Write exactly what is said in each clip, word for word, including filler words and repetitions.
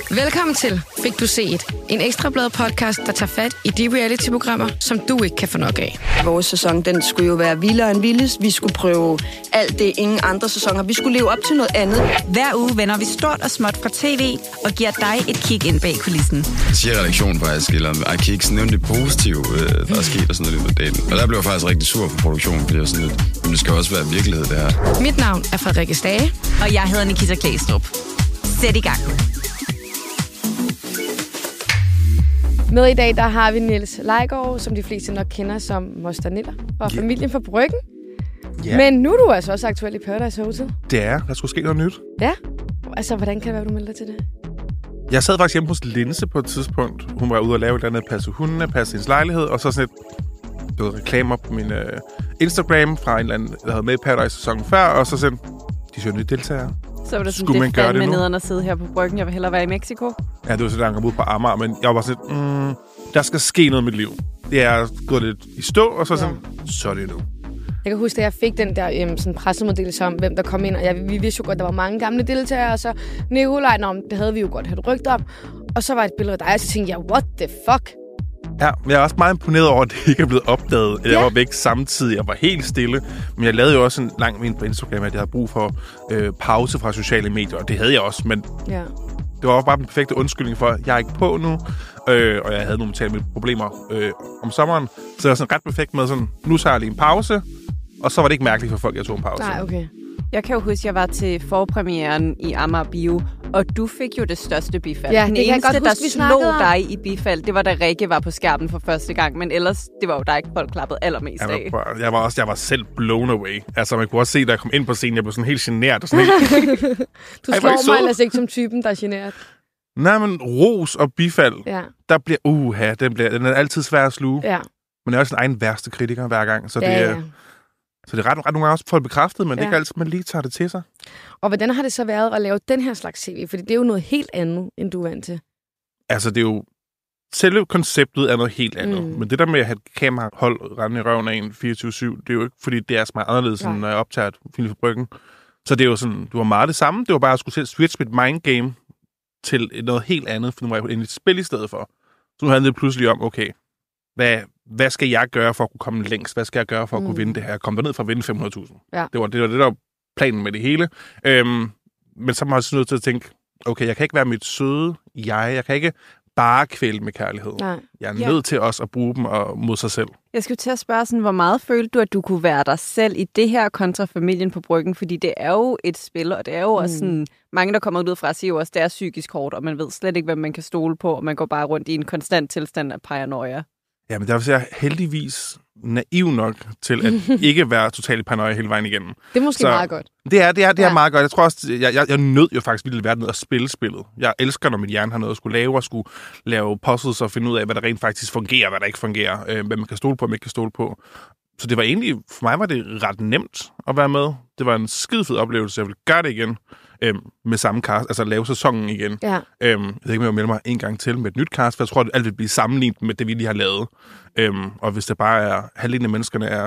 Velkommen til Fik du set, en Ekstrablad podcast, der tager fat i de reality-programmer, som du ikke kan få nok af. Vores sæson, den skulle jo være vildere end vildest. Vi skulle prøve alt det, ingen andre sæsoner. Vi skulle leve op til noget andet. Hver uge vender vi stort og småt fra tv og giver dig et kig ind bag kulissen. Siger redaktionen faktisk, eller jeg kan ikke nævne det positive, der er sket og sådan noget lidt med daten. Og der blev jeg faktisk rigtig sur på produktionen, fordi jeg sådan lidt, men det skal også være virkelighed, det her. Mit navn er Frederikke Stage. Og jeg hedder Nikita Klæstrup. Sæt i gang. Med i dag, der har vi Niels Leiggaard, som de fleste nok kender som Moster Niller, og yeah. familien fra Bryggen. Yeah. Men nu er du altså også aktuel i Paradise Hotel. Det er. Der skulle ske noget nyt. Ja. Altså, hvordan kan det være, du melder dig til det? Jeg sad faktisk hjemme hos Linse på et tidspunkt. Hun var ude og lave et eller andet, passe hundene, passe hendes lejlighed, og så sådan et det var reklamer på min uh, Instagram fra en eller anden, der havde med i Paradise sæsonen før, og så sådan, de søger nye deltagere. Så var det sådan, det fandt med nederen at sidde her på Bryggen. Jeg vil hellere være i Mexico. Ja, det var sådan, at jeg kom ud på Amager, men jeg var bare sådan, mm, der skal ske noget i mit liv. Det er gået lidt i stå, og så sådan, ja. så er det nu. Jeg kan huske, at jeg fik den der øhm, sådan pressemeddelelse om, hvem der kom ind, og jeg, vi vidste jo godt, at der var mange gamle deltagere, og så Nikolaj, nå, det havde vi jo godt hørt rygter om, og så var et billede af dig, og så tænkte jeg, what the fuck? Ja, men jeg er også meget imponeret over, at det ikke er blevet opdaget. Jeg ja. var væk samtidig. Jeg var helt stille. Men jeg lavede jo også en lang video på Instagram, at jeg havde brug for øh, pause fra sociale medier. Og det havde jeg også, men ja. det var bare den perfekte undskyldning for, at jeg er ikke på nu. Øh, og jeg havde nogle mentale problemer øh, om sommeren. Så jeg var sådan ret perfekt med sådan, nu tager jeg lige en pause. Og så var det ikke mærkeligt for folk, at jeg tog en pause. Nej, okay. Jeg kan jo huske, at jeg var til forpremieren i Amager Bio, og du fik jo det største bifald. Ja, den det eneste, huske, der slog dig i bifald, det var da Rikke var på skærmen for første gang, men ellers, det var jo dig, folk klappede allermest jeg af. Var, jeg var også, jeg var selv blown away. Altså, man kunne også se, da jeg kom ind på scenen, jeg blev sådan helt genert. Og sådan helt... du slår mig ellers ikke som typen, der er genert. Nej, men ros og bifald, ja. der bliver, uha, den, bliver, den er altid svær at sluge. Ja. Men jeg er også en egen værste kritiker hver gang, så det ja, er... Ja. Så det er ret, ret nogle gange også for at bekræftet, men ja. det er ikke altid, man lige tager det til sig. Og hvordan har det så været at lave den her slags tv? Fordi det er jo noget helt andet, end du er vant til. Altså, det er jo... Selve konceptet er noget helt andet. Mm. Men det der med at have et kamerahold rende i røven af en fireogtyve syv, det er jo ikke, fordi det er så meget anderledes, ja. end når jeg optager et film fra Bryggen. Så det er jo sådan, du var meget det samme. Det var bare at skulle selv switch mit mindgame til noget helt andet, for nu var jeg inde i et spil i stedet for. Så nu handlede det pludselig om, okay, hvad... Hvad skal jeg gøre for at kunne komme længst? Hvad skal jeg gøre for at mm. kunne vinde det her? Jeg kom derned for at vinde fem hundrede tusind. Ja. Det var det, var det, der var planen med det hele. Øhm, men så må jeg også nødt til at tænke, okay, jeg kan ikke være mit søde jeg. Jeg kan ikke bare kvæle med kærlighed. Nej. Jeg er nødt ja. til også at bruge dem og mod sig selv. Jeg skulle til at spørge, sådan, hvor meget følte du, at du kunne være dig selv i det her kontra familien på Bryggen? Fordi det er jo et spil, og det er jo mm. også sådan... Mange, der kommer ud fra, siger jo også, at det er psykisk hårdt, og man ved slet ikke, hvad man kan stole på, og man går bare rundt i en konstant tilstand af paranoia. Ja, men der vil jeg heldigvis naiv nok til at ikke være totalt paranoia hele vejen igennem. Det er måske så meget godt. Det er, det er, det er ja. meget godt. Jeg tror også, jeg, jeg, jeg nød jo faktisk vildt være ned at spille spillet. Jeg elsker, når mit hjerne har noget at skulle lave, og skulle lave puzzles og finde ud af, hvad der rent faktisk fungerer, hvad der ikke fungerer, øh, hvad man kan stole på, og man ikke kan stole på. Så det var egentlig, for mig var det ret nemt at være med. Det var en skidefed oplevelse. Jeg ville gøre det igen. Øhm, med samme cast, altså lave sæsonen igen. Ja. Øhm, jeg ved ikke, om jeg vil melde mig en gang til med et nyt cast, for jeg tror, at alt vil blive sammenlignet med det, vi lige har lavet. Øhm, og hvis det bare er, halvdelen af menneskerne er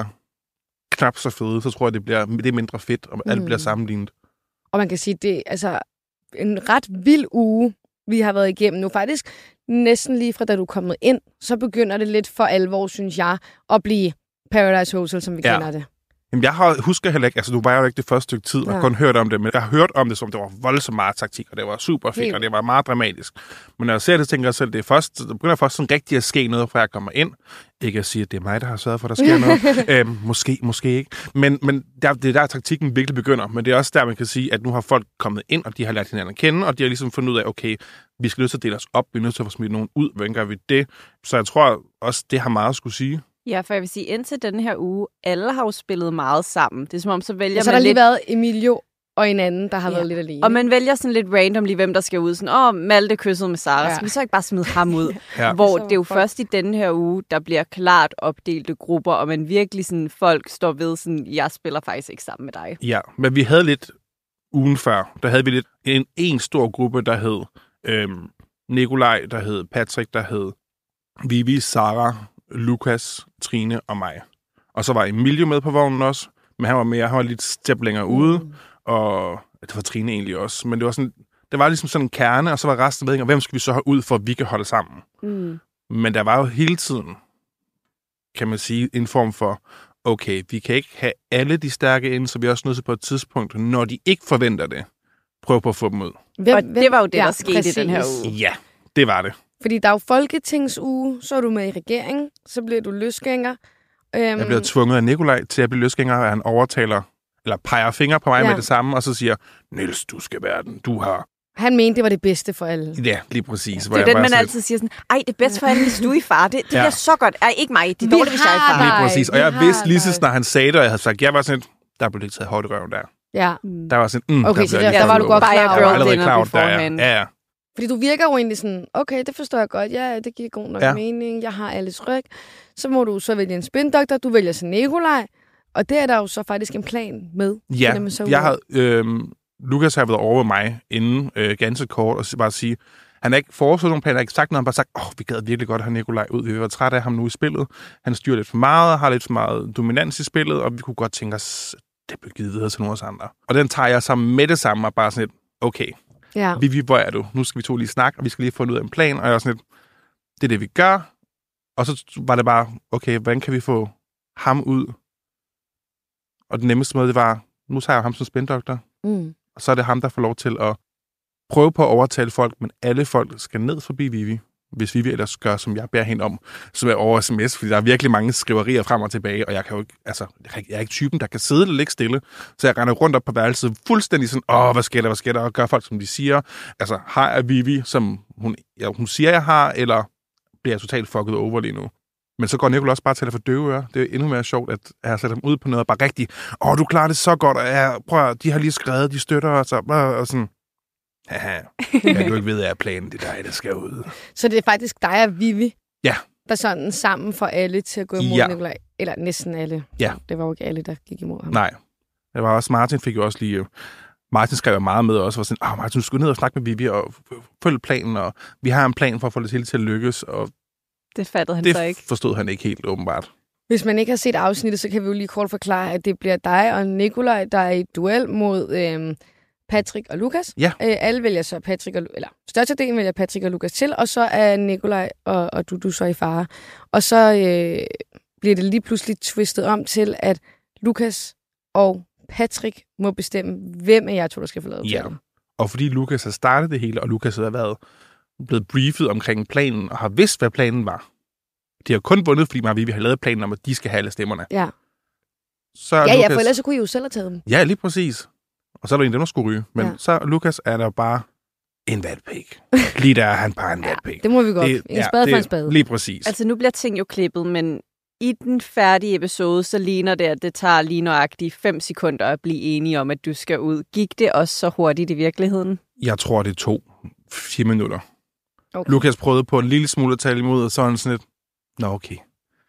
knap så fede, så tror jeg, det bliver det er mindre fedt, og alt mm. bliver sammenlignet. Og man kan sige, det er altså en ret vild uge, vi har været igennem nu. Faktisk næsten lige fra da du er kommet ind, så begynder det lidt for alvor, synes jeg, at blive Paradise Hotel, som vi ja. kender det. Jamen, jeg har, husker heller ikke, altså du var jo ikke det første stykke tid, og ja. kun hørt om det, men jeg har hørt om det, som det var voldsomt meget taktik, og det var super fedt, og det var meget dramatisk. Men når jeg ser det, tænker jeg selv, det er først, det begynder først sådan rigtig at ske noget, fra jeg kommer ind. Ikke at sige, at det er mig, der har sørget for, at der sker noget. øhm, måske, måske ikke. Men, men der, det er der, taktikken virkelig begynder. Men det er også der, man kan sige, at nu har folk kommet ind, og de har lært hinanden at kende, og de har ligesom fundet ud af, okay, vi skal nødt til at dele os op, vi er nødt til at få smidt nogen ud, hvordan gør vi det? Så jeg tror også, det har meget at skulle sige. Ja, for jeg vil sige, indtil den her uge, alle har jo spillet meget sammen. Det er som om, så vælger og så man har der lige lidt... været Emilio og en anden, der har ja. været lidt alene. Og man vælger sådan lidt random lige, hvem der skal ud. Sådan, åh, Malte kyssede med Sara. Ja. Skal vi så ikke bare smide ham ud? ja. Hvor det er jo først i denne her uge, der bliver klart opdelte grupper, og man virkelig sådan, folk står ved sådan, jeg spiller faktisk ikke sammen med dig. Ja, men vi havde lidt ugen før, der havde vi lidt en, en stor gruppe, der hed øhm, Nikolaj, der hed Patrick, der hed Vivi, Sara, Lukas, Trine og mig. Og så var Emilio med på vognen også, men han var mere, han var lidt step længere ude, mm. og det var Trine egentlig også. Men det var sådan, Der var ligesom sådan en kerne, og så var resten ved, og hvem skal vi så have ud, for at vi kan holde sammen? Mm. Men der var jo hele tiden, kan man sige, en form for, okay, vi kan ikke have alle de stærke ind, så vi er også nødt til på et tidspunkt, når de ikke forventer det, prøve på at få dem ud. Hvem, Og det var jo det, der ja, skete præcis. i den her uge. Ja, det var det. Fordi der er jo folketingsuge, så er du med i regeringen, så bliver du løsgænger. Øhm, Jeg bliver tvunget af Nikolaj til at blive løsgænger, og han overtaler, eller peger fingre på mig Ja. med det samme, og så siger, Niels, du skal være den, du har... Han mente, det var det bedste for alle. Ja, lige præcis. Det er den, man altid siger sådan, ej, det er bedst for alle, hvis du er i far. Det, det Ja. bliver så godt. Ej, ikke mig. Det er Vi dårligt, hvis jeg er i har far. dig. Lige præcis. Og vi jeg har vidste lige så dig. snart han sagde det, og jeg havde sagt, jeg var sådan, der blev det taget hårdt i røven der. Ja. Der var sådan, mm, Okay, der så blev der- jeg der var du lige godt fået klar lov. over. Jeg var Girl allerede dinner klar over det, der, ja. beforehand. Ja, ja. Fordi du virker jo egentlig sådan, okay, det forstår jeg godt. Ja, det giver god nok Ja. ja. mening. Jeg har alles ryg. Så må du så vælge en spindoktor. Du vælger så Nikolaj. Og det er der jo så faktisk en plan med. Ja, finder man så ud jeg af. havde, øh, Lukas har været over med mig inden øh, ganske kort, og så bare sige, han har ikke foreslået nogen planer, han har ikke sagt noget, han har bare sagt, åh, oh, vi gad virkelig godt have Nikolaj ud, vi vil være trætte af ham nu i spillet. Han styrer lidt for meget, har lidt for meget dominans i spillet, og vi kunne godt tænke os, det blev givet videre til nogle af os andre. Og den tager jeg sammen med det samme, og bare sådan lidt, okay, Ja. Vivi, hvor er du? Nu skal vi to lige snakke, og vi skal lige få ud af en plan, og jeg er sådan lidt, det er det, vi gør. Og så var det bare, okay, hvordan kan vi få ham ud? Og den nemmeste måde, det var, nu tager jeg ham som spindoktor, Mm. og så er det ham, der får lov til at prøve på at overtale folk, men alle folk skal ned forbi Vivi, hvis Vivi ellers gør, som jeg beder hende om, som er over sms, fordi der er virkelig mange skriverier frem og tilbage, og jeg kan jo ikke, altså, jeg er ikke typen, der kan sidde eller ligge stille, så jeg render rundt op på værelset fuldstændig sådan, åh, hvad sker der, hvad sker der, og gør folk, som de siger. Altså, har jeg Vivi, som hun, ja, hun siger, jeg har, eller bliver jeg totalt fucket over lige nu? Men så går Nicolai også bare til at for døve ører. Det er endnu mere sjovt, at jeg har sat dem ud på noget, og bare rigtig, åh, du klarer det så godt, og ja, prøv at, de har lige skrevet, de støtter os, og, og sådan, haha, jeg du ikke ved, at jeg planen, det er dig, der skal ud. Så det er faktisk dig og Vivi, Ja. der sådan sammen for alle til at gå imod Ja. Nikolaj. Eller næsten alle. Ja. Det var jo ikke alle, der gik imod ham. Nej. Det var også, Martin fik jo også lige, Martin skrev meget med også, og var sådan, åh, Martin, du skal ned og snakke med Vivi, og følge planen, og vi har en plan for at få det hele til at lykkes, og Det fattede han så det ikke. forstod han ikke helt åbenbart. Hvis man ikke har set afsnittet, så kan vi jo lige kort forklare, at det bliver dig og Nikolaj, der er i et duel mod øhm, Patrick og Lukas. Ja. Øh, alle vælger så Patrick og, eller størstedelen vælger Patrick og Lukas til, og så er Nikolaj og, og du, du så i fare. Og så øh, bliver det lige pludselig twistet om til, at Lukas og Patrick må bestemme, hvem af jer to, der skal få lavet Ja. duellen. Og fordi Lukas har startet det hele, og Lukas har været blevet briefet omkring planen, og har vidst, hvad planen var. De har kun vundet, fordi Vivi har lavet planen om, at de skal have alle stemmerne. Ja. Så er Ja, ja, Lukas... for ellers så kunne I jo selv have taget dem. Ja, lige præcis. Og så er der en, der skulle ryge. Men Ja. så Lukas er der bare en vatpig. Lige der er han bare en vatpig. Det må vi godt. En spade for en spade. Lige præcis. Altså, nu bliver ting jo klippet, men i den færdige episode, så ligner det, at det tager lige nøjagtigt fem sekunder at blive enige om, at du skal ud. Gik det også så hurtigt i virkeligheden? Jeg tror, det tog fire minutter. Okay. Lukas prøvede på en lille smule at tale imod, og så er han sådan lidt, nå okay.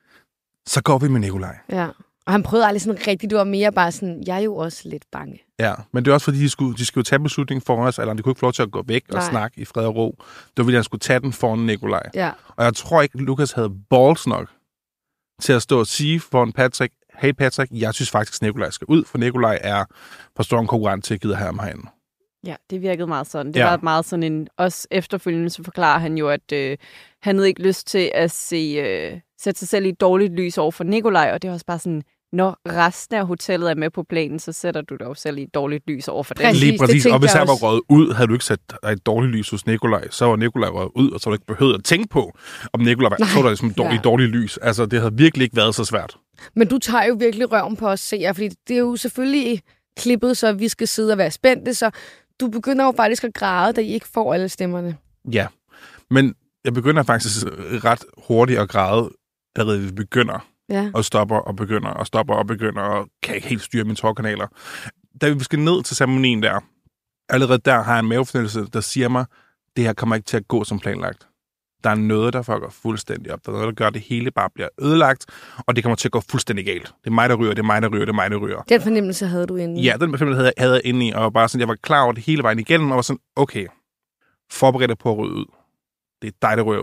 Så går vi med Nikolaj. Ja. Og han prøvede aldrig sådan rigtigt. Det var mere bare sådan, jeg er jo også lidt bange. Ja, men det er også fordi, de skulle, de skulle tage beslutningen for os, eller de kunne ikke få lov til at gå væk og Nej. snakke i fred og ro. Det var fordi, han skulle tage den foran Nikolaj. Ja. Og jeg tror ikke, Lukas havde balls nok til at stå og sige foran Patrick, hey Patrick, jeg synes faktisk, Nikolaj skal ud, for Nikolaj er for stor en konkurrent til at give have ham herinde. Ja, det virkede meget sådan. Det Ja. ja. var meget sådan en... Også efterfølgende, så forklarer han jo, at øh, han havde ikke lyst til at se, øh, sætte sig selv i et dårligt lys over for Nikolaj, og det var også bare sådan, når resten af hotellet er med på planen, så sætter du dig jo selv i et dårligt lys over for dem. Præcis, Lige det præcis, tænkte og hvis jeg han var også. røget ud, havde du ikke sat dig et dårligt lys hos Nikolaj, så var Nikolaj røget ud, og så havde du ikke behøvet at tænke på, om Nikolaj var så der som dårligt, Ja. dårligt lys. Altså, det havde virkelig ikke været så svært. Men du tager jo virkelig røven på os seere, fordi det er jo selvfølgelig klippet, så vi skal sidde og være spændte, så du begynder jo faktisk at græde, da I ikke får alle stemmerne. Ja, men jeg begynder faktisk ret hurtigt at græde, allerede vi begynder. Ja. Og stopper og begynder og stopper og begynder og kan ikke helt styre mine tårkanaler. Da vi skal ned til ceremonien der, allerede der har jeg en mavefornemmelse, der siger mig, det her kommer ikke til at gå som planlagt. Der er noget, der fucker fuldstændig op. Der er noget, der gør, at det hele bare bliver ødelagt, og det kommer til at gå fuldstændig galt. Det er mig, der ryger, det er mig, der ryger, det er mig, der ryger. Den fornemmelse havde du inde. Ja, den fornemmelse havde jeg, havde jeg inde i, og bare sådan, jeg var klar over det hele vejen igennem, og var sådan, okay, forbered dig på at ryge ud. Det er dig, der ryger ud.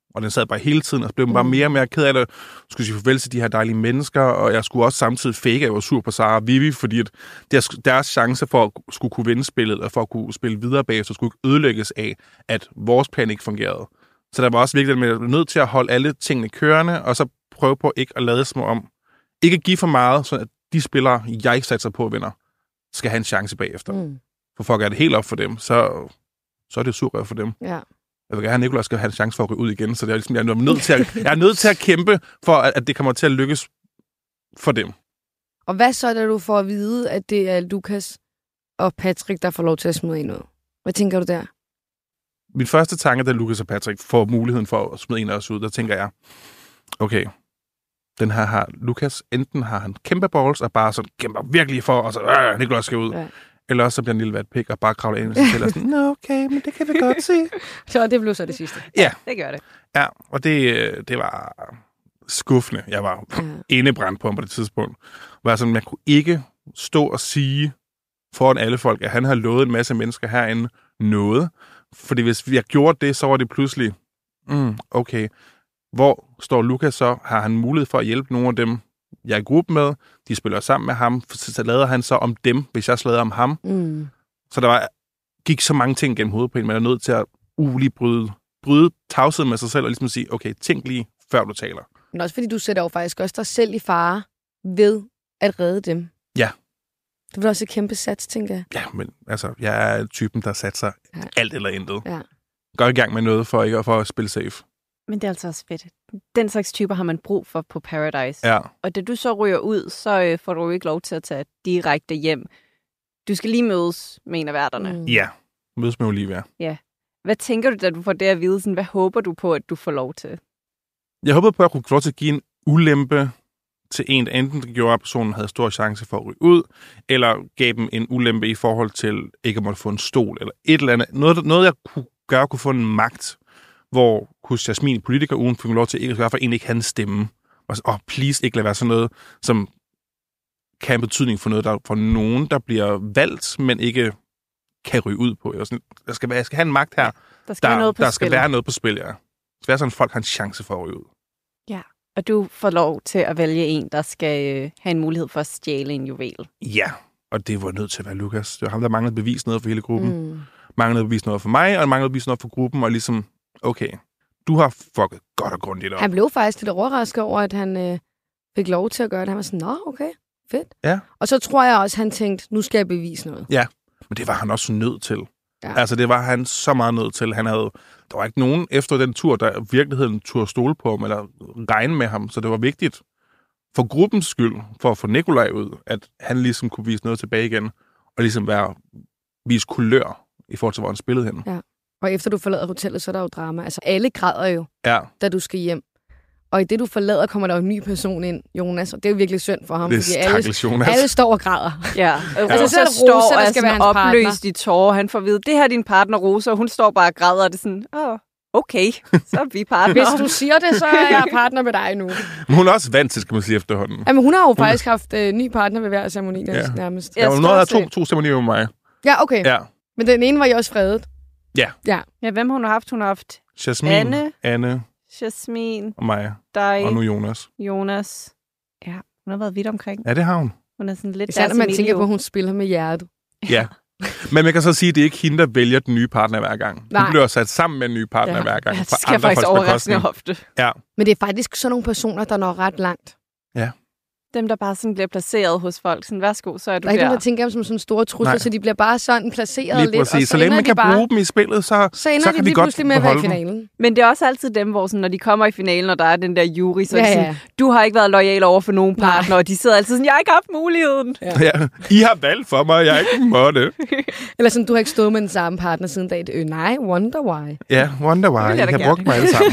Og den sad bare hele tiden, og så blev man bare mere og mere ked af det. Jeg skulle sige farvel til de her dejlige mennesker, og jeg skulle også samtidig fake, at jeg var sur på Sara og Vivi, fordi at deres, deres chance for at skulle kunne vinde spillet, og for at kunne spille videre bagefter, skulle ikke ødelægges af, at vores plan ikke fungerede. Så der var også virkelig med, at jeg var nødt til at holde alle tingene kørende, og så prøve på ikke at lade som om, ikke at give for meget, så at de spillere, jeg satser på vinder, skal have en chance bagefter. Mm. For folk er det helt op for dem, så, så er det super for dem. Ja. Jeg vil gerne have, at Nicolaj skal have en chance for at ryge ud igen, så det er ligesom, jeg, er nødt til at, jeg er nødt til at kæmpe for, at, at det kommer til at lykkes for dem. Og hvad så, da du får at vide, at det er Lukas og Patrick, der får lov til at smide en ud? Hvad tænker du der? Min første tanke, da Lukas og Patrick får muligheden for at smide en af os ud, der tænker jeg, okay, den her har Lukas, enten har han kæmpe balls og bare sådan kæmper virkelig for, og så øh, Nicolaj skal ud. Ja. Eller også så bliver en lille vatpik og bare kravler ind og fortæller sådan, nå okay, men det kan vi godt se. Så det blev så det sidste. Ja. Det gør det. Ja, og det, det var skuffende. Jeg var ja. indebrændt på ham på det tidspunkt. Var sådan, man kunne ikke stå og sige foran alle folk, at han havde lovet en masse mennesker herinde noget. Fordi hvis vi har gjort det, så var det pludselig, mm, okay, hvor står Lukas så? Har han mulighed for at hjælpe nogle af dem, jeg er i gruppe med? De spiller sammen med ham. Så lader han så om dem, hvis jeg slader om ham. Mm. Så der var, gik så mange ting gennem hovedet på en. Man er nødt til at uh, lige bryde, bryde tavshed med sig selv og ligesom sige, okay, tænk lige, før du taler. Men også fordi du sætter jo faktisk også dig selv i fare ved at redde dem. Ja. Det var også et kæmpe sats, tænker jeg. Ja, men altså, jeg er typen, der satser ja. alt eller intet. Ja. Går i gang med noget for ikke for at spille safe. Men det er altså også fedt. Den slags typer har man brug for på Paradise. Ja. Og da du så ryger ud, så øh, får du jo ikke lov til at tage direkte hjem. Du skal lige mødes med en af værterne. Mm. Ja, mødes med Olivia. Ja. Hvad tænker du, da du får det at vide? Sådan, hvad håber du på, at du får lov til? Jeg håber på, at jeg kunne få lov til at give en ulempe til en, der enten gjorde, at personen havde stor chance for at ryge ud, eller gav dem en ulempe i forhold til ikke at måtte få en stol, eller et eller andet. Noget, noget jeg kunne gøre, kunne få en magt, hvor hos Jasmin i politikerugen fik lov til ikke at egentlig ikke have en stemme. Og så, oh, please, ikke lade være sådan noget, som kan have betydning for noget, der for nogen, der bliver valgt, men ikke kan ryge ud på. Jeg sådan, der, skal, jeg skal have en magt her. Der skal, der, noget på der skal være noget på spil, ja. Det skal være sådan, at folk har en chance for at ryge ud. Ja, og du får lov til at vælge en, der skal øh, have en mulighed for at stjæle en juvel. Ja, og det var nødt til at være Lukas. Det var ham, der manglede bevis noget for hele gruppen. Mm. Manglede bevis noget for mig, og manglede bevis noget for gruppen, og ligesom, okay, du har fucket godt og grundigt op. Han blev faktisk lidt overrasket over, at han øh, fik lov til at gøre det. Han var sådan, nå, okay, fedt. Ja. Og så tror jeg også, han tænkte, nu skal jeg bevise noget. Ja, men det var han også nødt til. Ja. Altså, det var han så meget nødt til. Han havde, der var ikke nogen efter den tur, der virkeligheden turde stole på ham, eller regne med ham, så det var vigtigt for gruppens skyld, for at få Nicolaj ud, at han ligesom kunne vise noget tilbage igen, og ligesom være, vise kulør i forhold til, hvor han spillede henne. Ja. Og efter du forlader hotellet, så er der jo drama. Altså, alle græder jo, ja. da du skal hjem. Og i det, du forlader, kommer der jo en ny person ind, Jonas. Og det er jo virkelig synd for ham. Det fordi alle, alle står og græder. Ja, og altså, så er det Rosa, der skal være hans opløst partner. I tårer. Han får at vide, det her er din partner, Rosa, og hun står bare og græder, og det er sådan, åh, oh, okay, så er vi partner. Hvis du siger det, så er jeg partner med dig nu. Men hun er også vant til, skal man sige, efterhånden. Jamen, hun har jo hun faktisk er... haft øh, ny partner ved hver ceremoni, ja. nærmest. Ja, hun har to, to ceremonier med mig. Ja, okay. Ja. Men den ene var jo også fredet. Ja. Ja. Ja, hvem hun har haft? Hun har haft Jasmin, Anne, Anne Jasmin, og mig, dig, og nu Jonas. Jonas. Ja, hun har været vidt omkring. Ja, det har hun. Hun er sådan lidt Især når man tænker på, at hun spiller med hjertet. Ja. Men man kan så sige, at det er ikke hende, der vælger den nye partner hver gang. Nej. Hun bliver sat sammen med en ny partner ja. hver gang. Ja, det skal faktisk overraskende ofte. Ja. Men det er faktisk sådan nogle personer, der når ret langt. Ja. Dem, der bare sådan bliver placeret hos folk. Sådan, værsgo, så er du der. Der er ikke nogen, der tænker dem som sådan store trusler, så de bliver bare sådan placeret lige lidt. Præcis. Og så, så længe man kan bare, bruge dem i spillet, så, så, ender så de kan de de godt pludselig med at være i dem. finalen. Men det er også altid dem, hvor sådan, når de kommer i finalen, og der er den der jury, så ja, sådan, ja. du har ikke været loyal over for nogen partner, og de sidder altid sådan, jeg har ikke haft muligheden. Ja. Ja. I har valgt for mig, jeg er ikke måtte. Eller sådan, du har ikke stået med den samme partner siden dag. Øh, nej, wonder why. Ja, wonder why. Jeg har brugt mig alle sammen.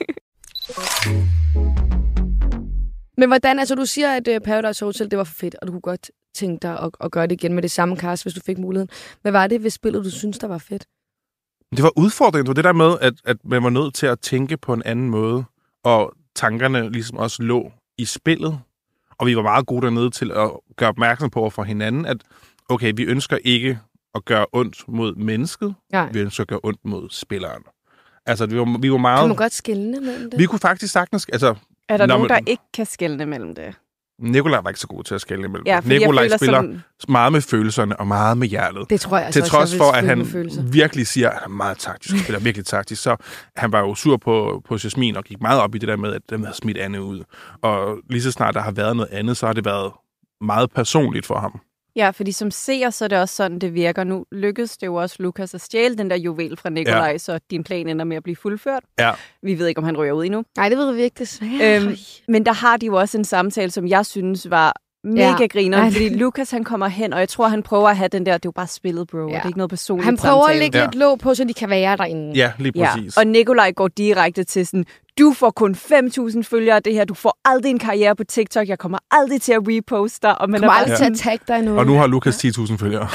Men hvordan, altså du siger, at uh, Paradise Hotel, det var for fedt, og du kunne godt tænke dig at, at gøre det igen med det samme cast, hvis du fik muligheden. Hvad var det ved spillet, du synes, der var fedt? Det var udfordringen. Det var det der med, at, at man var nødt til at tænke på en anden måde, og tankerne ligesom også lå i spillet. Og vi var meget gode dernede til at gøre opmærksom på for hinanden, at okay, vi ønsker ikke at gøre ondt mod mennesket, Nej. vi ønsker at gøre ondt mod spilleren. Altså, vi var, vi var meget... Kan man godt skelne mellem det? Vi kunne faktisk sagtens... Altså, er der nogen, man, der ikke kan skelne mellem det? Nikolaj var ikke så god til at skelne mellem ja, det. Nikolaj spiller sådan... meget med følelserne og meget med hjertet. Det tror jeg til også, trods jeg for, at han virkelig siger, at han er meget taktisk, spiller virkelig taktisk, så han var jo sur på, på Jasmin og gik meget op i det der med, at den havde smidt Anne ud. Og lige så snart der har været noget andet, så har det været meget personligt for ham. Ja, fordi som seer, så er det også sådan, det virker. Nu lykkedes det jo også Lukas at stjæle den der juvel fra Nikolaj, ja. Så din plan ender med at blive fuldført. Ja. Vi ved ikke, om han ryger ud endnu. Nej, det ved vi ikke desværre. Øhm, men der har de jo også en samtale, som jeg synes var mega ja. griner, fordi Lukas han kommer hen, og jeg tror, han prøver at have den der, det er jo bare spillet, bro, ja. og det er ikke noget personligt Han prøver samtale. at lægge ja. lidt låg på, så de kan være derinde. Ja, lige præcis. Ja. Og Nikolaj går direkte til sådan, du får kun fem tusind følgere af det her, du får aldrig en karriere på TikTok, jeg kommer aldrig til at reposte dig. Og man kommer er aldrig sådan, til at tagge dig nu. Og nu har Lukas ti tusind følgere.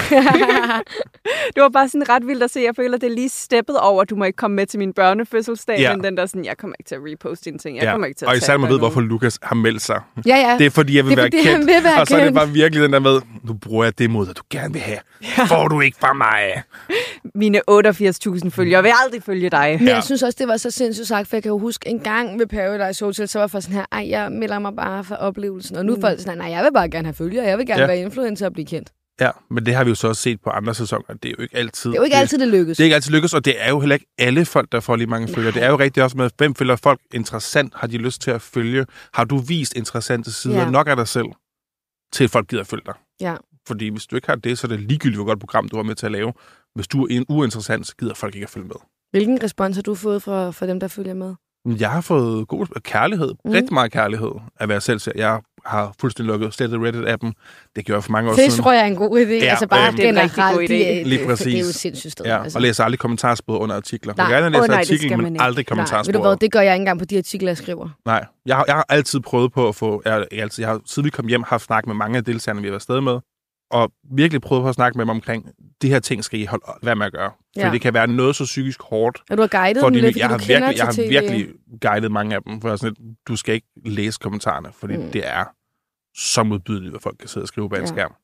Det var bare sådan ret vildt at se. Jeg føler, det er lige steppet over, du må ikke komme med til min børnefødselsdag, ja. men den der sådan, jeg kommer ikke til at reposte dine ting, jeg ja. kommer ikke til at og især man ved, hvorfor Lukas har meldt sig. Ja, ja. Det er fordi, jeg vil, det er, være, fordi, kendt. vil være og så er det kendt. bare virkelig den der med, nu bruger jeg det mod, at du gerne vil have. Ja. Får du ikke fra mig? Mine otteogfirs tusind følgere vil aldrig følge dig. Men jeg synes også, det var så sindssygt sagt, for jeg kan jo huske en gang ved Paradise Hotel, så var jeg sådan her, ej, jeg melder mig bare for oplevelsen. Og nu er folk sådan, nej, jeg vil bare gerne have følgere, jeg vil gerne ja. være influencer og blive kendt. Ja, men det har vi jo så også set på andre sæsoner. Det er jo ikke altid... Det er jo ikke altid, det lykkes. Det er ikke altid lykkes, og det er jo heller ikke alle folk, der får lige mange følgere. Det er jo rigtig også med, hvem følger folk interessant? Har de lyst til at følge? Har du vist interessante sider ja. nok af dig selv, til folk gider at følge dig? Ja. Fordi hvis du ikke har det, så er det ligegyldigt, hvor godt program du har med til at lave. Hvis du er en uinteressant, så gider folk ikke at følge med. Hvilken respons har du fået fra, fra dem, der følger med? Jeg har fået god kærlighed. Mm. Rigtig meget kærlighed at være selv. Jeg har fuldstændig lukket slettet Reddit-appen. Det gjorde jeg for mange år det siden. Det tror jeg er en god idé. Ja, altså bare øhm, det er en rigtig god idé. Lige præcis. Det er jo et sindssygt sted. Ja, altså. Og læser aldrig kommentarspor under artikler. Nej. Jeg vil gerne læse oh, nej, artiklen, men aldrig kommentarspor. Ved du hvad, det gør jeg ikke engang på de artikler, jeg skriver. Nej, jeg har, jeg har altid prøvet på at få... Jeg, jeg, altid, jeg har, siden vi kom hjem, haft snakket med mange af deltagerne, vi har været afsted med. Og virkelig prøvet på at snakke med dem omkring, de her ting skal I holde være med at gøre. For ja. det kan være noget så psykisk hårdt. Og du har guidet fordi dem lidt, jeg har du virkelig, Jeg har T V. virkelig guidet mange af dem, for sådan lidt, du skal ikke læse kommentarerne, fordi mm. det er så modbydeligt, hvad folk kan sidde og skrive bag en ja. skærm.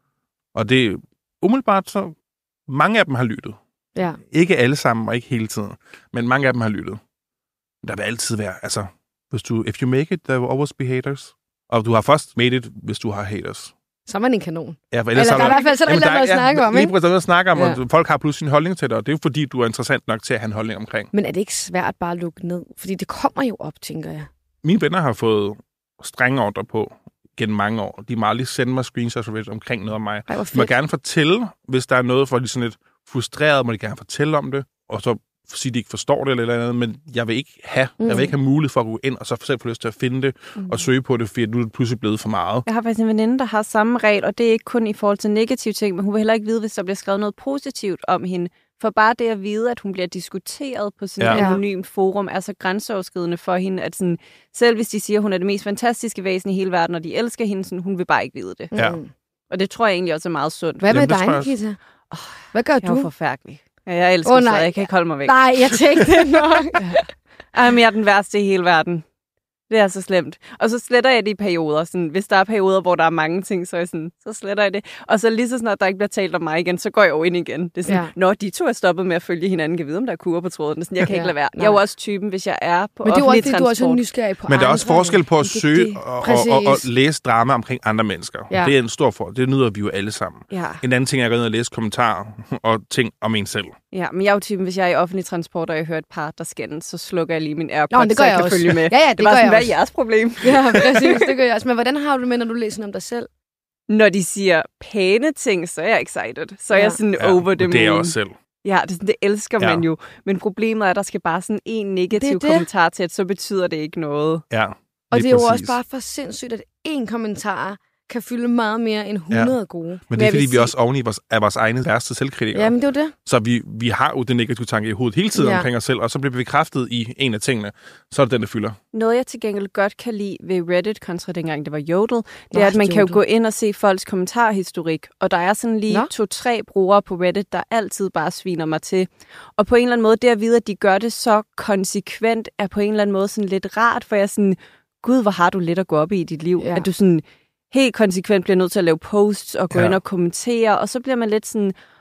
Og det er umiddelbart så... Mange af dem har lyttet. Ja. Ikke alle sammen, og ikke hele tiden. Men mange af dem har lyttet. Der vil altid være... Altså, hvis du... If you make it, there will always be haters. Og du har først made it, hvis du har haters. Så er man en kanon. Ja, for ellers Eller der er i hvert fald så der, der, der, der at snakke om, ikke? Lige præcis, der at snakke om, ja. og folk har pludselig en holdning til dig, og det er jo fordi, du er interessant nok til at have en holdning omkring. Men er det ikke svært bare at lukke ned? Fordi det kommer jo op, tænker jeg. Mine venner har fået strenge ordre på gennem mange år. De må aldrig sende mig screenshots omkring noget om mig. Ej, de må gerne fortælle, hvis der er noget, for de er sådan lidt frustreret, må de gerne fortælle om det, og så sige, at de ikke forstår det eller andet, men jeg vil ikke have, mm. jeg vil ikke have mulighed for at gå ind og så selv få lyst til at finde det mm. og søge på det, fordi nu er det pludselig blevet for meget. Jeg har faktisk en veninde, der har samme regel, og det er ikke kun i forhold til negative ting, men hun vil heller ikke vide, hvis der bliver skrevet noget positivt om hende. For bare det at vide, at hun bliver diskuteret på sådan ja. et anonymt forum, er så grænseoverskridende for hende, at sådan, selv hvis de siger, at hun er det mest fantastiske væsen i hele verden, og de elsker hende, sådan, hun vil bare ikke vide det. Ja. Og det tror jeg egentlig også er meget sundt. Hvad med dig, Nikita? Oh, hvad gør jeg du? Jeg er forfærdelig. Ja, jeg elsker oh, så, jeg kan ikke holde mig væk. Nej, jeg tænkte det nok. ja. Jamen, jeg er den værste i hele verden. Det er så slemt. Og så sletter jeg det i perioder. Sådan, hvis der er perioder, hvor der er mange ting, så, er jeg sådan, så sletter jeg det. Og så lige så snart der ikke bliver talt om mig igen, så går jeg jo ind igen. Det er sådan, ja. Når de to er stoppet med at følge hinanden, kan vide, om der er kurer på tråden. Det er sådan, jeg kan ikke lade være. Jeg er jo også typen, hvis jeg er på offentlig transport. Men det er jo også, du er også nysgerrig på Men der er også forskel på at det, søge det. Og, og, og, og læse drama omkring andre mennesker. Ja. Det er en stor forskel. Det nyder vi jo alle sammen. Ja. En anden ting er at gå ned og læse kommentarer og ting om en selv. Ja, men jeg er jo typen, hvis jeg er i offentlig transport, og jeg hører et par, der skændes, så slukker jeg lige min AirPods, Nå, det gør så jeg, jeg kan også. følge med. Ja, ja, det, det var gør sådan, jeg hvad også. er jeres problem? Ja, præcis, det gør jeg også. Men hvordan har du det med, når du læser om dig selv? Når de siger pæne ting, så er jeg excited. Så er ja. jeg sådan ja, over the moon. Det er jeg også selv. Ja, det, sådan, det elsker ja. man jo. Men problemet er, at der skal bare sådan en negativ det det. kommentar til, at så betyder det ikke noget. Ja, og det er præcis. jo også bare for sindssygt, at én kommentar kan fylde meget mere end hundrede ja. gode. Men det er, fordi vi også oveni vores, er vores egne værste selvkritikere. Jamen, det er jo det. Så vi, vi har jo den negative tanke i hovedet hele tiden ja. omkring os selv, og så bliver vi bekræftet i en af tingene. Så er det den, der fylder. Noget, jeg til gengæld godt kan lide ved Reddit, kontra dengang det var Jodel, det Nå, er, at man Jodel. kan jo gå ind og se folks kommentarhistorik. Og der er sådan lige to-tre brugere på Reddit, der altid bare sviner mig til. Og på en eller anden måde, det at vide, at de gør det så konsekvent, er på en eller anden måde sådan lidt rart, for jeg er sådan, gud, hvor har du lidt at gå op i i dit liv. Ja. At du sådan helt konsekvent bliver nødt til at lave posts og gå ja. ind og kommentere, og så bliver man lidt sådan,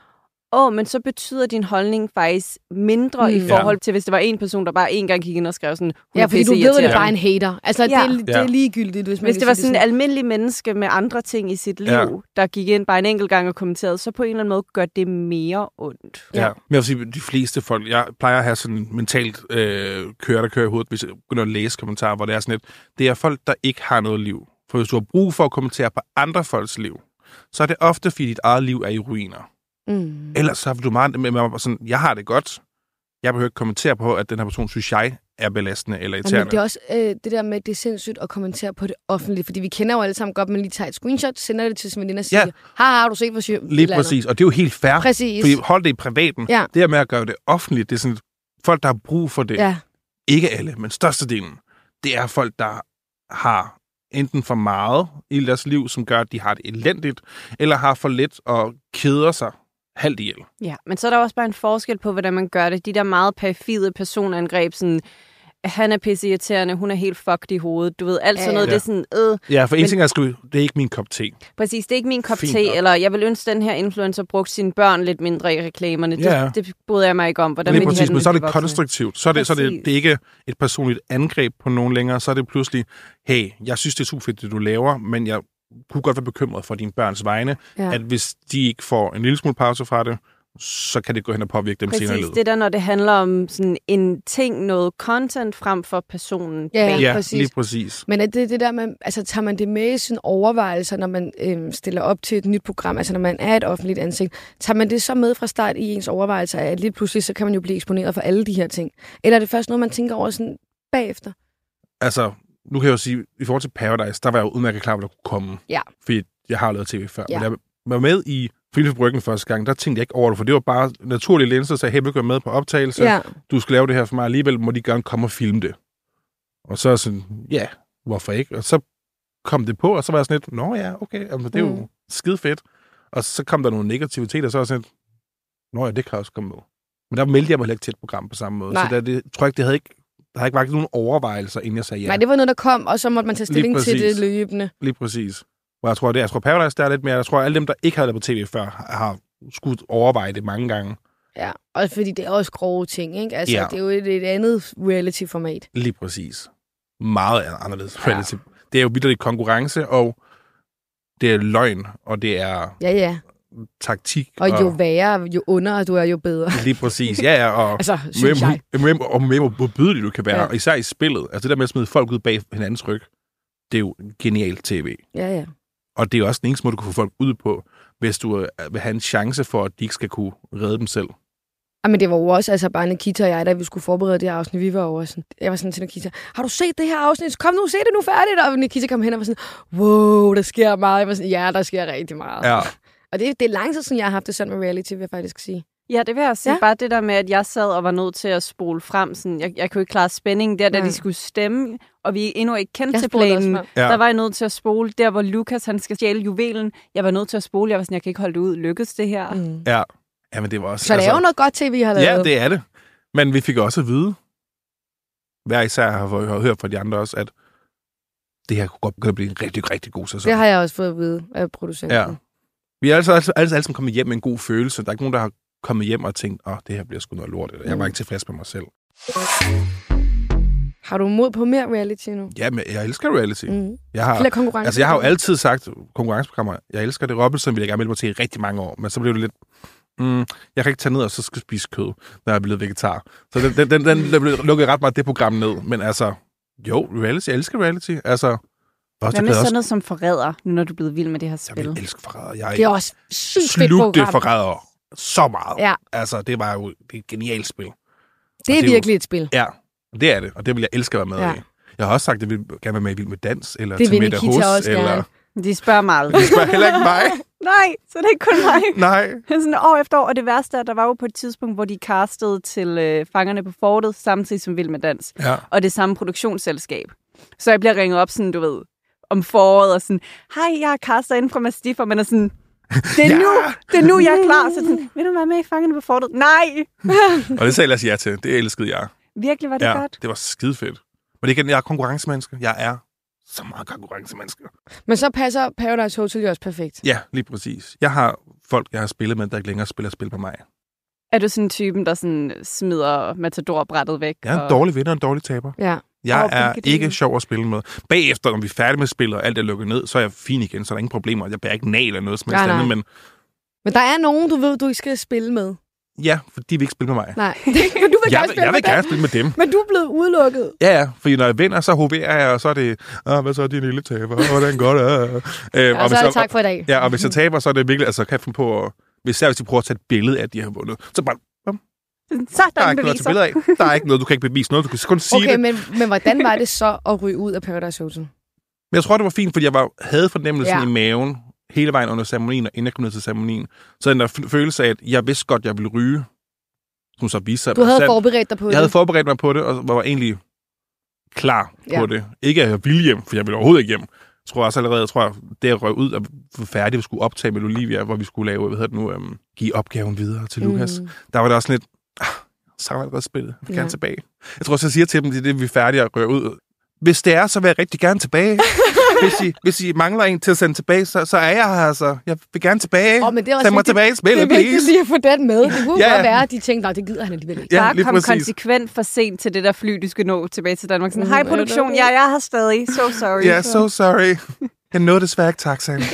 åh, men så betyder din holdning faktisk mindre mm. i forhold til, hvis det var en person, der bare en gang gik ind og skrev sådan, ja, fordi du ved, at det er bare en hater. Altså, ja. det, er, det er ligegyldigt, hvis man Hvis det var sådan en almindelig menneske med andre ting i sit liv, ja. der gik ind bare en enkelt gang og kommenterede, så på en eller anden måde gør det mere ondt. Ja, men jeg vil sige, de fleste folk, jeg plejer at have sådan en mentalt øh, kører, der kører i hovedet, hvis jeg begynder at læse kommentarer, hvor det er sådan et, det er folk, der ikke har noget liv. For hvis du har brug for at kommentere på andre folks liv, så er det ofte, fordi dit eget liv er i ruiner. Mm. Ellers så er du meget med mig sådan, jeg har det godt. Jeg behøver ikke kommentere på, at den her person synes jeg er belastende eller irriterende. Ja, men det er også øh, det der med, at det er sindssygt at kommentere på det offentlige, fordi vi kender jo alle sammen godt, man lige tager et screenshot, sender det til sin veninde og siger, ja. Har, har du set, hvor syg? Lige præcis, og det er jo helt fair. Præcis. Fordi hold det i privaten. Ja. Det her med at gøre det offentligt, det er sådan, folk, der har brug for det. Ja. Ikke alle, men størstedelen. Det er folk, der har enten for meget i deres liv, som gør, at de har det elendigt, eller har for lidt og keder sig halvt ihjel. Ja, men så er der også bare en forskel på, hvordan man gør det. De der meget perfide personangreb, sådan, han er pisseirriterende, hun er helt fucked i hovedet. Du ved, alt sådan noget, ja. Det er sådan, øh. Ja, for en men, ting er at skrive, det er ikke min kop te. Præcis, det er ikke min kop te, nok. Eller jeg vil ønske, den her influencer brugte sine børn lidt mindre i reklamerne. Ja. Det, det bryder jeg mig ikke om. Hvordan det er præcis, men så er det konstruktivt. Så er det, så er det, det er ikke et personligt angreb på nogen længere. Så er det pludselig, hey, jeg synes, det er super fedt, det du laver, men jeg kunne godt være bekymret for dine børns vegne, ja. At hvis de ikke får en lille smule pause fra det, så kan det gå hen og påvirke dem præcis, senere i livet. Det der, når det handler om sådan en ting, noget content frem for personen. Ja, bag. Ja, præcis. lige præcis. Men er det det der med, altså tager man det med i sine overvejelser, når man øhm, stiller op til et nyt program, altså når man er et offentligt ansigt, tager man det så med fra start i ens overvejelser, at lige pludselig, så kan man jo blive eksponeret for alle de her ting? Eller er det først noget, man tænker over sådan bagefter? Altså, nu kan jeg jo sige, i forhold til Paradise, der var jeg jo udmærket klar, hvor der kunne komme. Ja. Fordi jeg har lavet tv før. Ja. Men jeg var med i Familie på Bryggen første gang, der tænkte jeg ikke over det, for det var bare naturlige linser, der sagde, hey, vil du gøre med på optagelse? Ja. Du skal lave det her for mig, alligevel må de gerne komme og filme det. Og så sådan, ja, hvorfor ikke? Og så kom det på, og så var jeg sådan lidt, nå ja, okay, altså, det er jo mm. skide fedt. Og så kom der nogle negativitet, og så var jeg sådan lidt, nå ja, det kan også komme med. Men der meldte jeg mig heller ikke til et program på samme måde. Nej. Så der, det, tror jeg ikke, det havde ikke, der havde ikke været nogen overvejelser, inden jeg sagde ja. Nej, det var noget, der kom, og så måtte man tage stilling til det løbende. Lige præcis. Og jeg tror, det, jeg tror Paradise der er lidt mere. Jeg tror, at alle dem, der ikke har det på tv før, har skulle overveje det mange gange. Ja, og fordi det er også grove ting, ikke? Altså, ja. Det er jo et, et andet reality-format. Lige præcis. Meget anderledes reality. Ja. Det er jo vitterligt konkurrence, og det er løgn, og det er ja, ja. taktik. Og jo og... værre, jo under du er, jo bedre. Lige præcis, ja, ja. Og altså, synes med, jeg. Med, og med, hvor modbydelig du kan være, ja. Og især i spillet. Altså det der med at smide folk ud bag hinandens ryg, det er jo genialt tv. Ja, ja. Og det er også den eneste måde, du kan få folk ud på, hvis du vil have en chance for, at de ikke skal kunne redde dem selv. Ja, men det var jo også, altså bare Nikita og jeg, da vi skulle forberede det her afsnit, vi var over sådan, jeg var sådan til Nikita, har du set det her afsnit? Kom nu, se det nu færdigt. Og Nikita kom hen og var sådan, wow, der sker meget. Jeg var sådan, ja, der sker rigtig meget. Ja. Og det, det er lang tid siden, jeg har haft det sådan med reality, vil jeg faktisk sige. Ja, det vil jeg sige. Ja. Bare det der med, at jeg sad og var nødt til at spole frem. Sådan, jeg, jeg kunne ikke klare spændingen der, da ja. de skulle stemme, og vi endnu ikke kendte til planen. Ja. Der var jeg nødt til at spole. Der, hvor Lukas han skal stjæle juvelen, jeg var nødt til at spole. Jeg var sådan, jeg kan ikke holde det ud. Lykkedes det her? Mm. Ja. Ja, men det var også... Så det er jo noget godt tv, vi har lavet. Ja, det er det. Men vi fik også at vide, hver især har, har hørt fra de andre også, at det her kunne godt begynde at blive en rigtig, rigtig god sæson. Det har jeg også fået at vide af producenten. Ja. Vi er altså alle, alle, alle sammen kommet hjem med en god følelse. Der er ikke nogen, der har kommet hjem og tænkt, åh, oh, det her bliver sgu noget lort. Jeg var ikke tilfreds med mig selv. Har du mod på mere reality nu? Ja, men jeg elsker reality. Mm. Jeg har, Flere konkurrencer. Altså, jeg har jo altid sagt konkurrenceprogrammer. Jeg elsker det. Robinson ville jeg gerne melde mig til i rigtig mange år, men så blev det lidt... Mm, jeg kan ikke tage ned og så skal spise kød, når jeg er blevet vegetar. Så den, den, den, den, den lukkede ret meget det program ned. Men altså, jo, reality. Jeg elsker reality. Altså... Også, hvad med sådan noget som forræder, nu når du er blevet vild med det her spil? Jeg elsker forræder. Jeg det er også sygt fedt program. Slugte forræder så meget. Ja. Altså, det var jo det er et genialt spil. Det er, det er virkelig jo, et spil. Ja, det er det. Og det vil jeg elske at være med ja. i. Jeg har også sagt, at jeg vil gerne være med i Vild med Dans, eller det til middag hos. Også eller... gerne. De spørger mig aldrig. De spørger heller ikke mig. Nej, så det er ikke kun mig. Nej. Sådan år efter år, og det værste er, at der var jo på et tidspunkt, hvor de castede til øh, Fangerne på Fortet, samtidig som Vild med Dans. Ja. Og det samme produktionsselskab. Så jeg bliver ringet op sådan, du ved, om foråret, og sådan, hej, jeg er caster inden fra Mastiff, og man er sådan, det er ja. nu, det er nu, jeg er klar. Så sådan, vil du være med i Fangerne på Fortet? Nej! Og det sagde Lars ja til. Det elskede jeg. Virkelig var det ja, godt? Det var skide fedt. Men igen, jeg er konkurrencemenneske. Jeg er så meget konkurrencemennesker. Men så passer Paradise Hotel jo også perfekt. Ja, lige præcis. Jeg har folk, jeg har spillet med, der ikke længere spiller spil på mig. Er du sådan en typen, der sådan smider Matador-brættet væk? Jeg er en og... dårlig vinder og en dårlig taber. Ja. Jeg Og er begge dele. ikke sjov at spille med. Bagefter, når vi er færdige med spillet, og alt er lukket ned, så er jeg fin igen, så er der ingen problemer. Jeg bærer ikke nal eller noget som helst Nej, nej. andet, men Men der er nogen, du ved, du ikke skal spille med. ja, fordi vi ikke spiller med mig. Nej. Men du vil Jeg, gerne spille jeg med vil gerne dem. spille med dem. Men du er blevet udelukket. Ja, ja, fordi når jeg vinder, så hoverer jeg, og så er det, ah, hvad så er din lille taber? Åh, hvordan går det? Øh, Og så er det tak for i dag. Ja, og hvis jeg taber, så er det virkelig, altså kan jeg finde på, at, hvis jeg hvis de prøver at tage et billede af, at de har vundet, så bare, Så er der der er ingen ikke noget til beviser. billede af. Der er ikke noget, du kan ikke bevise noget, du kan kun sige Okay, det. men, men hvordan var det så at ryge ud af Paradise Hotel? Men jeg tror, det var fint, fordi jeg var, havde fornemmelsen Ja. i maven hele vejen under ceremonien, og inden jeg kom ned til ceremonien. Så den der f- følelse af, at jeg vidste godt, jeg ville ryge, som så viste sig. Du havde sandt. forberedt dig på Jeg det. havde forberedt mig på det, og var egentlig klar Ja. på det. Ikke at jeg ville hjem, for jeg ville overhovedet ikke hjem. Jeg tror også allerede, jeg tror, at det at røg ud og var færdig, vi skulle optage med Olivia, hvor vi skulle lave, hvad hedder det nu, um, give opgaven videre til Lukas. Mm. Der var det også lidt, ah, så var allerede spillet. Jeg vil gerne Ja. tilbage. Jeg tror også, jeg siger til dem, det er det, vi er færdige at røre ud. Hvis det er, så vil jeg rigtig gerne tilbage. hvis, I, hvis I mangler en til at sende tilbage, så, så er jeg her altså. Jeg vil gerne tilbage. Åh, men det er også Send mig vigtigt- tilbage i Det spillet, er vigtigt please. lige at få den med. Det kunne Ja, ja, ja. godt være, at de tænkte, at det gider han alligevel ikke. Ja, Bare lige kom præcis. konsekvent for sent til det der fly, du skal nå tilbage til Danmark. Sådan, Mm, hej er det produktion, okay? ja, jeg er her stadig. So sorry. Ja, yeah, so sorry. Jeg nåede desværre ikke taxaen.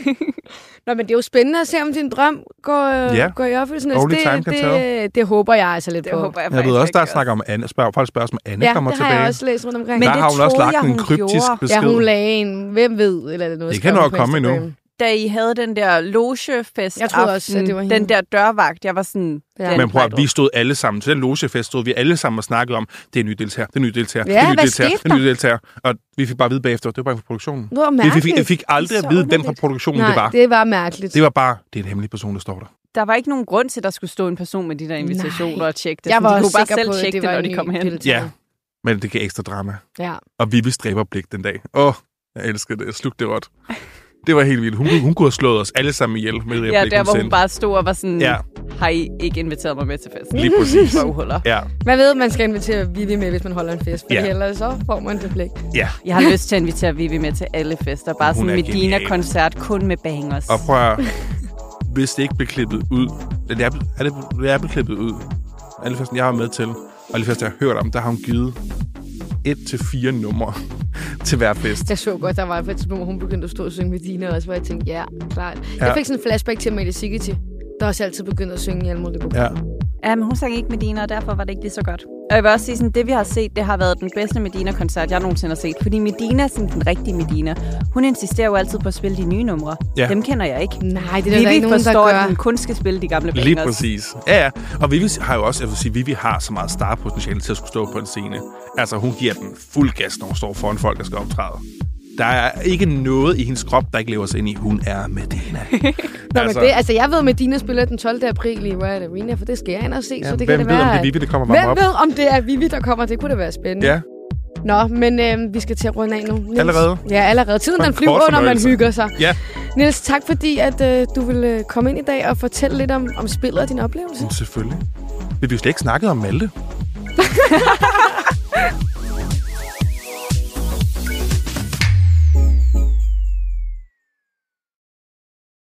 Nå, men det er jo spændende at se, om din drøm går, øh, Ja. går i opfyldelse. Only time Det, can det, tell. det, det håber jeg altså lidt Det på. håber jeg Jeg ved faktisk også, der ikke snakker om Anne. Spørg, folk spørger, om Anne Ja, kommer det har tilbage. jeg også læst rundt omkring. Men der det har hun også troede lagt jeg, en hun kryptisk gjorde. besked. Ja, hun lagde en, hvem ved, eller noget. Det skrev kan hun nok på komme endnu. Instagram. Da I havde den der logefest Jeg troede også, at det var hende. den der dørvagt, jeg var sådan... Ja. den Men prøv at vej vi stod alle sammen, til den logefest stod vi alle sammen og snakkede om, det er en ny deltager, det er en ny deltager, Ja, det er en ny hvad deltager, skete det er en ny deltager. Og vi fik bare at vide bagefter, det var bare fra produktionen. Det var Vi mærkeligt. fik, vi fik aldrig Så at vide, hvem fra underligt. produktionen Nej, det var. det var mærkeligt. Det var bare, det er en hemmelig person, der står der. Der var ikke nogen grund til, at der skulle stå en person med de der invitationer Nej. og tjekke det. Jeg var de også kunne bare sikker selv på, at tjekke det det, var når en de ny kom hen. deltager. Ja, men det gav ekstra drama. Ja. Og Vivis dræberblik den dag. Åh, jeg elskede det. Jeg slugte det råt. Det var helt vildt. Hun, hun kunne have slået os alle sammen ihjel med det Ja, blik, der hvor hun sendte. bare stod og var sådan, Ja. har I ikke inviteret mig med til festen? Lige præcis. Røvhuller. Ja, Man ved, at man skal invitere Vivi med, hvis man holder en fest. For Ja. ellers så får man det blik. ja. Jeg har lyst til at invitere Vivi med til alle fester. Bare Hun sådan er en genial. Medina-koncert kun med bangers. Og prøv at, hvis det ikke blev klippet ud, det er, er det, det er blevet klippet ud. Alle festen, jeg har med til, og alle fester, jeg har hørt om, der har hun givet et til fire numre til hver fest. Jeg så godt, der var på et tidspunkt, hvor hun begyndte at stå og synge med Dina også, hvor jeg tænkte, ja, klart. Ja. Jeg fik sådan en flashback til Amalie Sigeti, der også altid begyndte at synge i alle mulige Ja. programmer. Ja, men hun sang ikke Medina, og derfor var det ikke lige så godt. Og jeg vil også sige, sådan, det vi har set, det har været den bedste Medina-koncert, jeg nogensinde har set. Fordi Medina, sådan den rigtige Medina, hun insisterer jo altid på at spille de nye numre. Ja. Dem kender jeg ikke. Nej, det er der, der Vivi ikke nogen, der forstår, gør. at hun kun skal spille de gamle bangers. Lige præcis. Ja, ja. Og Vivi har jo også, jeg vil sige, Vivi har så meget starpotentiale til at skulle stå på en scene. Altså, hun giver den fuld gas, når hun står foran folk, der skal optræde. Der er ikke noget i hendes krop, der ikke lever sig ind i. Hun er Medina. Nå, altså, men det, altså, jeg ved, at Medina spiller den tolvte april i Riot Arena, for det skal jeg ind og se, Ja, så det hvem kan det ved, være. om det er Vivi, der kommer varme Hvem op? ved, om det er Vivi, der kommer? Det kunne da være spændende. Ja, Nå, men øh, vi skal til at runde af nu. Niels. Allerede? Ja, allerede. Tiden For en den flyver, kort når man fornøjelse. hygger sig. ja. Niels, tak fordi, at øh, du ville komme ind i dag og fortælle lidt om, om spillet og din oplevelse. Selvfølgelig. Vi bliver slet ikke snakket om Malte.